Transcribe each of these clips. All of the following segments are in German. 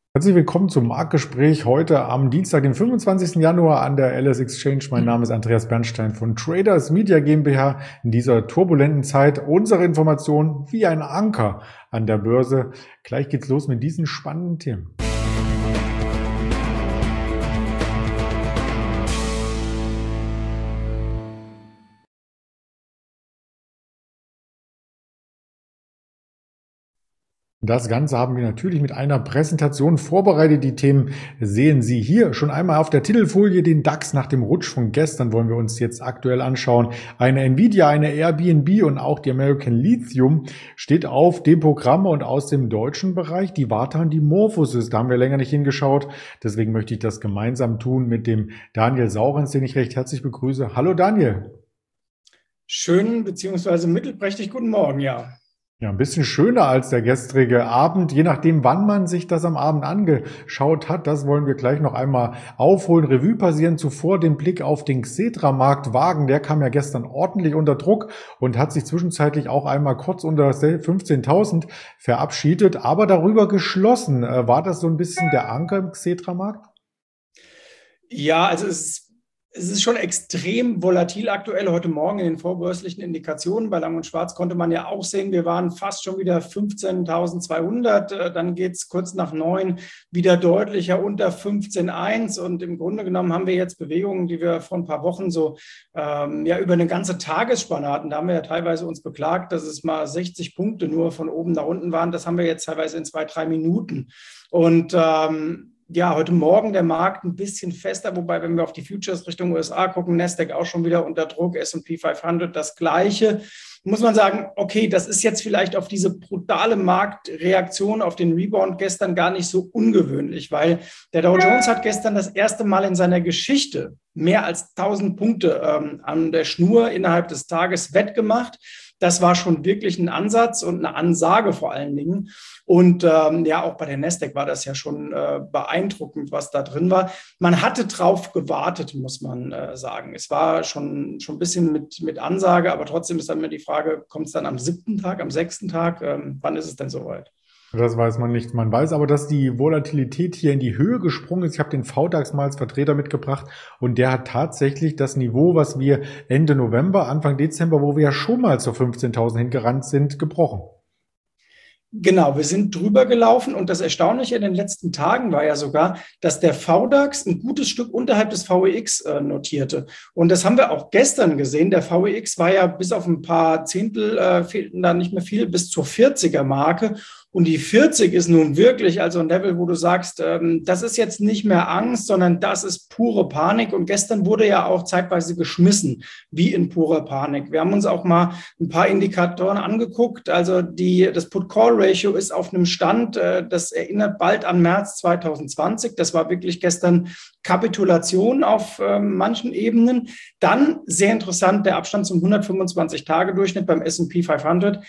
Herzlich willkommen zum Marktgespräch heute am Dienstag, den 25. Januar an der LS Exchange. Mein Name ist Andreas Bernstein von Traders Media GmbH. In dieser turbulenten Zeit unsere Informationen wie ein Anker an der Börse. Gleich geht's los mit diesen spannenden Themen. Das Ganze haben wir natürlich mit einer Präsentation vorbereitet. Die Themen sehen Sie hier schon einmal auf der Titelfolie. Den DAX nach dem Rutsch von gestern wollen wir uns jetzt aktuell anschauen. Eine Nvidia, eine Airbnb und auch die American Lithium steht auf dem Programm, und aus dem deutschen Bereich die Varta und die Morphosis. Da haben wir länger nicht hingeschaut. Deswegen möchte ich das gemeinsam tun mit dem Daniel Saurens, den ich recht herzlich begrüße. Hallo Daniel. Schönen bzw. mittelprächtig guten Morgen, ja. Ja, ein bisschen schöner als der gestrige Abend, je nachdem, wann man sich das am Abend angeschaut hat. Das wollen wir gleich noch einmal aufholen, Revue passieren. Zuvor den Blick auf den Xetra-Markt wagen. Der kam ja gestern ordentlich unter Druck und hat sich zwischenzeitlich auch einmal kurz unter 15.000 verabschiedet, aber darüber geschlossen. War das so ein bisschen der Anker im Xetra-Markt? Ja, also es ist schon extrem volatil aktuell. Heute Morgen in den vorbörslichen Indikationen bei Lang und Schwarz konnte man ja auch sehen, wir waren fast schon wieder 15.200. Dann geht es kurz nach 9 wieder deutlicher unter 15.1. Und im Grunde genommen haben wir jetzt Bewegungen, die wir vor ein paar Wochen so über eine ganze Tagesspanne hatten. Da haben wir ja teilweise uns beklagt, dass es mal 60 Punkte nur von oben nach unten waren. Das haben wir jetzt teilweise in 2-3 Minuten. Und heute Morgen der Markt ein bisschen fester, wobei, wenn wir auf die Futures Richtung USA gucken, Nasdaq auch schon wieder unter Druck, S&P 500 das Gleiche. Muss man sagen, okay, das ist jetzt vielleicht auf diese brutale Marktreaktion auf den Rebound gestern gar nicht so ungewöhnlich, weil der Dow Jones hat gestern das erste Mal in seiner Geschichte mehr als 1000 Punkte an der Schnur innerhalb des Tages wettgemacht. Das war schon wirklich ein Ansatz und eine Ansage vor allen Dingen. Und auch bei der Nasdaq war das ja schon beeindruckend, was da drin war. Man hatte drauf gewartet, muss man sagen. Es war schon ein bisschen mit Ansage, aber trotzdem ist dann immer die Frage, kommt es dann am 7. Tag, am 6. Tag? Wann ist es denn soweit? Das weiß man nicht. Man weiß aber, dass die Volatilität hier in die Höhe gesprungen ist. Ich habe den VDAX mal als Vertreter mitgebracht und der hat tatsächlich das Niveau, was wir Ende November, Anfang Dezember, wo wir ja schon mal zur 15.000 hingerannt sind, gebrochen. Genau, wir sind drüber gelaufen, und das Erstaunliche in den letzten Tagen war ja sogar, dass der VDAX ein gutes Stück unterhalb des VEX notierte. Und das haben wir auch gestern gesehen. Der VEX war ja bis auf ein paar Zehntel, fehlten da nicht mehr viel, bis zur 40er-Marke. Und die 40 ist nun wirklich also ein Level, wo du sagst, das ist jetzt nicht mehr Angst, sondern das ist pure Panik. Und gestern wurde ja auch zeitweise geschmissen, wie in purer Panik. Wir haben uns auch mal ein paar Indikatoren angeguckt. Also das Put-Call-Ratio ist auf einem Stand, das erinnert bald an März 2020. Das war wirklich gestern Kapitulation auf manchen Ebenen. Dann, sehr interessant, der Abstand zum 125-Tage-Durchschnitt beim S&P 500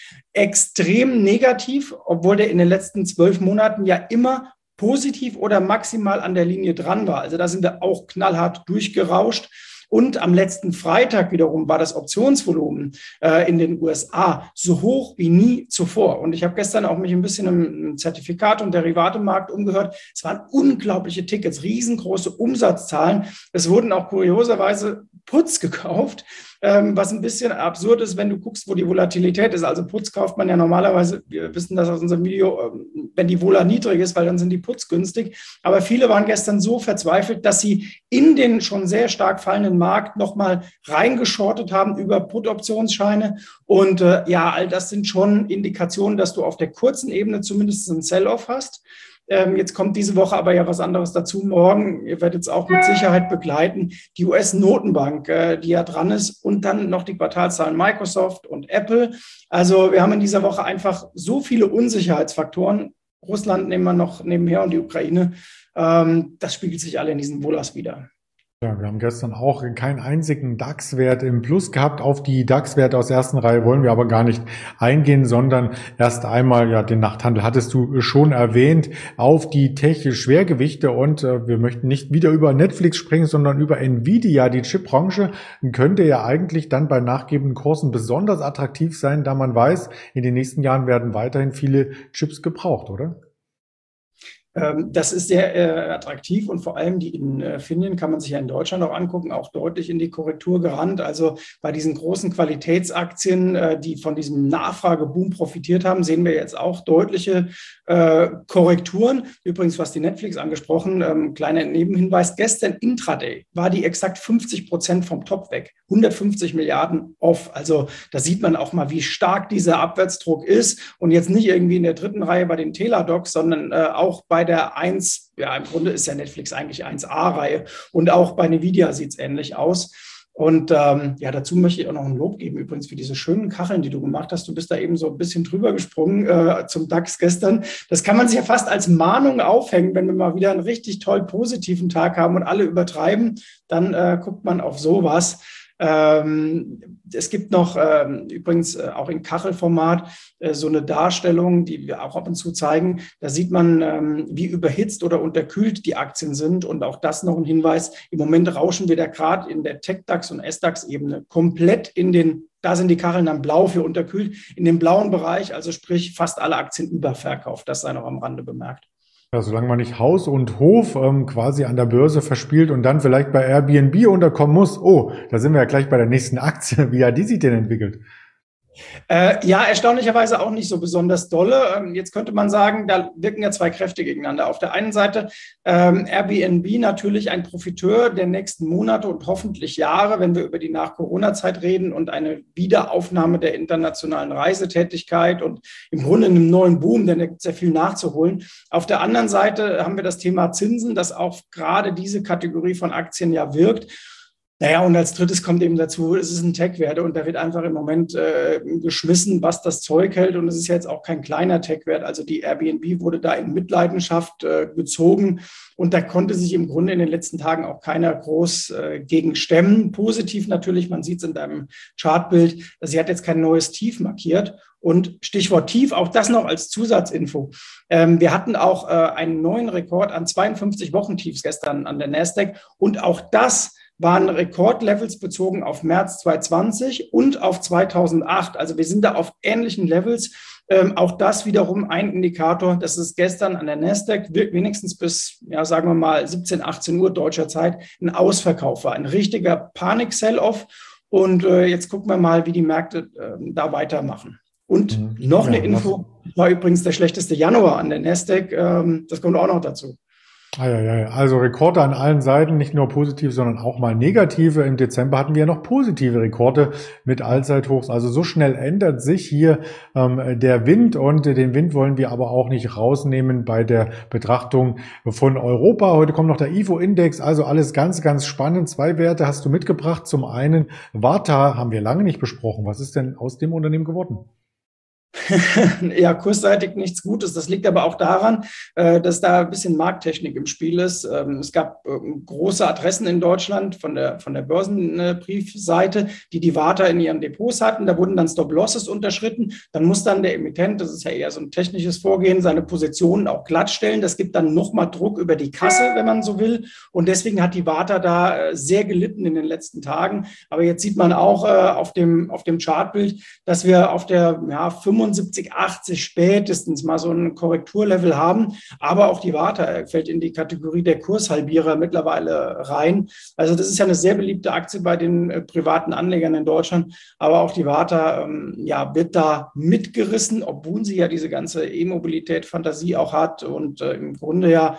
extrem negativ, obwohl der in den letzten 12 Monaten ja immer positiv oder maximal an der Linie dran war. Also da sind wir auch knallhart durchgerauscht. Und am letzten Freitag wiederum war das Optionsvolumen in den USA so hoch wie nie zuvor. Und ich habe gestern auch mich ein bisschen im Zertifikat- und Derivatemarkt umgehört. Es waren unglaubliche Tickets, riesengroße Umsatzzahlen. Es wurden auch kurioserweise Puts gekauft, was ein bisschen absurd ist, wenn du guckst, wo die Volatilität ist. Also Puts kauft man ja normalerweise, wir wissen das aus unserem Video, wenn die Vola niedrig ist, weil dann sind die Puts günstig. Aber viele waren gestern so verzweifelt, dass sie in den schon sehr stark fallenden Markt nochmal reingeschortet haben über Put-Optionsscheine. Und all das sind schon Indikationen, dass du auf der kurzen Ebene zumindest einen Sell-Off hast. Jetzt kommt diese Woche aber ja was anderes dazu. Morgen, ihr werdet es auch mit Sicherheit begleiten, die US-Notenbank, die ja dran ist, und dann noch die Quartalszahlen Microsoft und Apple. Also wir haben in dieser Woche einfach so viele Unsicherheitsfaktoren. Russland nehmen wir noch nebenher und die Ukraine. Das spiegelt sich alle in diesen Volas wieder. Ja, wir haben gestern auch keinen einzigen DAX-Wert im Plus gehabt. Auf die DAX-Werte aus der ersten Reihe wollen wir aber gar nicht eingehen, sondern erst einmal, den Nachthandel hattest du schon erwähnt, auf die Tech-Schwergewichte, und wir möchten nicht wieder über Netflix sprechen, sondern über Nvidia. Die Chipbranche könnte ja eigentlich dann bei nachgebenden Kursen besonders attraktiv sein, da man weiß, in den nächsten Jahren werden weiterhin viele Chips gebraucht, oder? Das ist sehr attraktiv und vor allem die Infineon kann man sich ja in Deutschland auch angucken, auch deutlich in die Korrektur gerannt. Also bei diesen großen Qualitätsaktien, die von diesem Nachfrageboom profitiert haben, sehen wir jetzt auch deutliche Korrekturen. Übrigens, was die Netflix angesprochen, kleiner Nebenhinweis, gestern Intraday war die exakt 50% vom Top weg, 150 Milliarden off. Also da sieht man auch mal, wie stark dieser Abwärtsdruck ist und jetzt nicht irgendwie in der dritten Reihe bei den Teladocs, sondern auch bei der 1, ja im Grunde ist ja Netflix eigentlich 1A-Reihe und auch bei Nvidia sieht es ähnlich aus. Und ja, dazu möchte ich auch noch ein Lob geben, übrigens für diese schönen Kacheln, die du gemacht hast. Du bist da eben so ein bisschen drüber gesprungen zum DAX gestern. Das kann man sich ja fast als Mahnung aufhängen, wenn wir mal wieder einen richtig toll positiven Tag haben und alle übertreiben, dann guckt man auf sowas. Es gibt noch übrigens auch in Kachelformat so eine Darstellung, die wir auch ab und zu zeigen. Da sieht man, wie überhitzt oder unterkühlt die Aktien sind. Und auch das noch ein Hinweis. Im Moment rauschen wir da gerade in der Tech-DAX- und S-DAX-Ebene komplett da sind die Kacheln dann blau für unterkühlt, in dem blauen Bereich, also sprich fast alle Aktien überverkauft. Das sei noch am Rande bemerkt. Ja, solange man nicht Haus und Hof quasi an der Börse verspielt und dann vielleicht bei Airbnb unterkommen muss. Oh, da sind wir ja gleich bei der nächsten Aktie. Wie hat die sich denn entwickelt? Ja, erstaunlicherweise auch nicht so besonders dolle. Jetzt könnte man sagen, da wirken ja zwei Kräfte gegeneinander. Auf der einen Seite Airbnb natürlich ein Profiteur der nächsten Monate und hoffentlich Jahre, wenn wir über die Nach-Corona-Zeit reden und eine Wiederaufnahme der internationalen Reisetätigkeit und im Grunde einem neuen Boom, denn da gibt es sehr viel nachzuholen. Auf der anderen Seite haben wir das Thema Zinsen, das auch gerade diese Kategorie von Aktien ja wirkt. Naja, und als drittes kommt eben dazu, es ist ein Tech-Wert und da wird einfach im Moment geschmissen, was das Zeug hält. Und es ist ja jetzt auch kein kleiner Tech-Wert. Also die Airbnb wurde da in Mitleidenschaft gezogen und da konnte sich im Grunde in den letzten Tagen auch keiner groß gegen stemmen. Positiv natürlich, man sieht es in deinem Chartbild, sie hat jetzt kein neues Tief markiert. Und Stichwort Tief, auch das noch als Zusatzinfo. Wir hatten auch einen neuen Rekord an 52 Wochentiefs gestern an der Nasdaq und auch das waren Rekordlevels bezogen auf März 2020 und auf 2008. Also wir sind da auf ähnlichen Levels. Auch das wiederum ein Indikator, dass es gestern an der Nasdaq wenigstens bis, ja, sagen wir mal 17, 18 Uhr deutscher Zeit ein Ausverkauf war, ein richtiger Panik-Sell-Off. Und jetzt gucken wir mal, wie die Märkte da weitermachen. Und noch eine Info, war übrigens der schlechteste Januar an der Nasdaq. Das kommt auch noch dazu. Also Rekorde an allen Seiten, nicht nur positiv, sondern auch mal negative. Im Dezember hatten wir ja noch positive Rekorde mit Allzeithochs. Also so schnell ändert sich hier der Wind und den Wind wollen wir aber auch nicht rausnehmen bei der Betrachtung von Europa. Heute kommt noch der IFO-Index, also alles ganz, ganz spannend. Zwei Werte hast du mitgebracht. Zum einen Varta haben wir lange nicht besprochen. Was ist denn aus dem Unternehmen geworden? Ja, kursseitig nichts Gutes. Das liegt aber auch daran, dass da ein bisschen Markttechnik im Spiel ist. Es gab große Adressen in Deutschland von der Börsenbriefseite, die Varta in ihren Depots hatten. Da wurden dann Stop-Losses unterschritten. Dann muss dann der Emittent, das ist ja eher so ein technisches Vorgehen, seine Positionen auch glattstellen. Das gibt dann nochmal Druck über die Kasse, wenn man so will. Und deswegen hat die Varta da sehr gelitten in den letzten Tagen. Aber jetzt sieht man auch auf dem Chartbild, dass wir auf der 75, 80 spätestens mal so ein Korrekturlevel haben. Aber auch die Varta fällt in die Kategorie der Kurshalbierer mittlerweile rein. Also das ist ja eine sehr beliebte Aktie bei den privaten Anlegern in Deutschland. Aber auch die Varta wird da mitgerissen, obwohl sie ja diese ganze E-Mobilität-Fantasie auch hat und im Grunde ja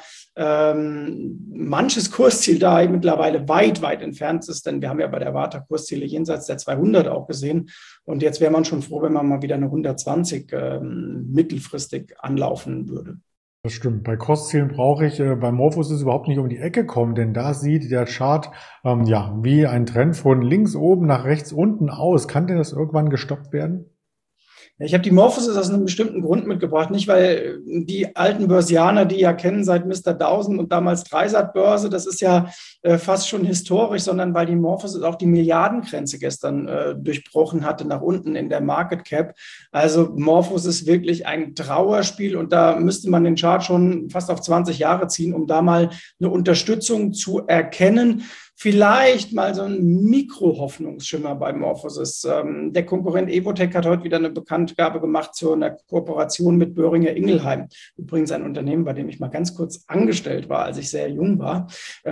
manches Kursziel da mittlerweile weit, weit entfernt ist, denn wir haben ja bei der Varta Kursziele jenseits der 200 auch gesehen und jetzt wäre man schon froh, wenn man mal wieder eine 120 mittelfristig anlaufen würde. Das stimmt. Bei Kurszielen brauche ich bei Morphosis überhaupt nicht um die Ecke kommen, denn da sieht der Chart wie ein Trend von links oben nach rechts unten aus. Kann denn das irgendwann gestoppt werden? Ich habe die Morphosis aus einem bestimmten Grund mitgebracht, nicht weil die alten Börsianer, die ja kennen seit Mr. 1000 und damals Dreisat-Börse, das ist ja fast schon historisch, sondern weil die Morphosis auch die Milliardengrenze gestern durchbrochen hatte nach unten in der Market Cap. Also Morphosis ist wirklich ein Trauerspiel und da müsste man den Chart schon fast auf 20 Jahre ziehen, um da mal eine Unterstützung zu erkennen. vielleicht mal so ein Mikro-Hoffnungsschimmer bei Morphosis. Der Konkurrent Evotec hat heute wieder eine Bekanntgabe gemacht zu einer Kooperation mit Boehringer Ingelheim. Übrigens ein Unternehmen, bei dem ich mal ganz kurz angestellt war, als ich sehr jung war.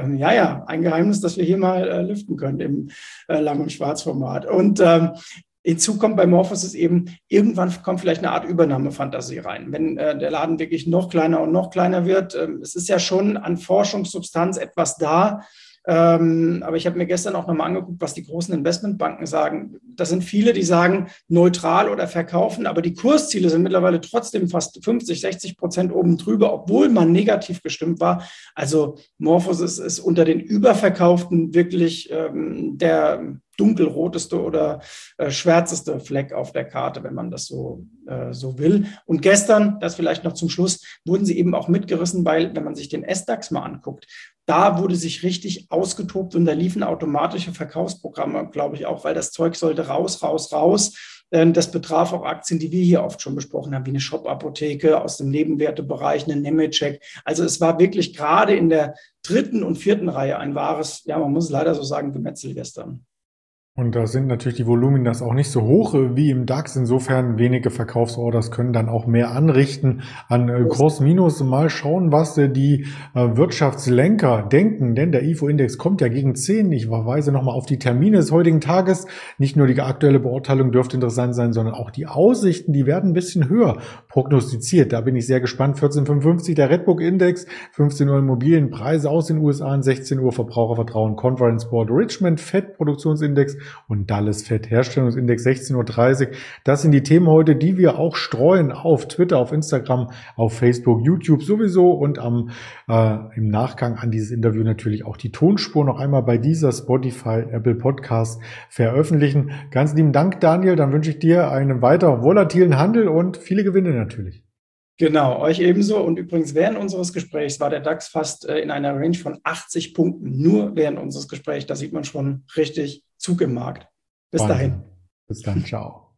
Ein Geheimnis, das wir hier mal lüften können im Lang- und Schwarzformat. Und hinzu kommt bei Morphosis eben, irgendwann kommt vielleicht eine Art Übernahmefantasie rein. Wenn der Laden wirklich noch kleiner und noch kleiner wird, es ist ja schon an Forschungssubstanz etwas da. Aber ich habe mir gestern auch nochmal angeguckt, was die großen Investmentbanken sagen. Das sind viele, die sagen, neutral oder verkaufen, aber die Kursziele sind mittlerweile trotzdem fast 50-60% oben drüber, obwohl man negativ gestimmt war. Also Morphosis ist unter den Überverkauften wirklich der dunkelroteste oder schwärzeste Fleck auf der Karte, wenn man das so will. Und gestern, das vielleicht noch zum Schluss, wurden sie eben auch mitgerissen, weil, wenn man sich den SDAX mal anguckt, da wurde sich richtig ausgetobt und da liefen automatische Verkaufsprogramme, glaube ich auch, weil das Zeug sollte raus. Das betraf auch Aktien, die wir hier oft schon besprochen haben, wie eine Shop-Apotheke aus dem Nebenwertebereich, eine Nemetschek. Also es war wirklich gerade in der 3. und 4. Reihe ein wahres, ja, man muss es leider so sagen, Gemetzel gestern. Und da sind natürlich die Volumina auch nicht so hoch wie im DAX. Insofern wenige Verkaufsorders können dann auch mehr anrichten an Kurs-Minus. Mal schauen, was die Wirtschaftslenker denken, denn der IFO-Index kommt ja gegen 10. Ich verweise nochmal auf die Termine des heutigen Tages. Nicht nur die aktuelle Beurteilung dürfte interessant sein, sondern auch die Aussichten, die werden ein bisschen höher prognostiziert. Da bin ich sehr gespannt. 14,55 der Redbook-Index, 15 Uhr Immobilienpreise aus den USA, 16 Uhr Verbrauchervertrauen, Conference Board Richmond, Fed-Produktionsindex und Dallas Fed Herstellungsindex 16:30 Uhr. Das sind die Themen heute, die wir auch streuen auf Twitter, auf Instagram, auf Facebook, YouTube sowieso und im Nachgang an dieses Interview natürlich auch die Tonspur noch einmal bei dieser Spotify, Apple Podcast veröffentlichen. Ganz lieben Dank, Daniel. Dann wünsche ich dir einen weiter volatilen Handel und viele Gewinne natürlich. Genau, euch ebenso. Und übrigens, während unseres Gesprächs war der DAX fast in einer Range von 80 Punkten. Nur während unseres Gesprächs. Da sieht man schon richtig Zug im Markt. Bis dahin. Bis dann. Ciao.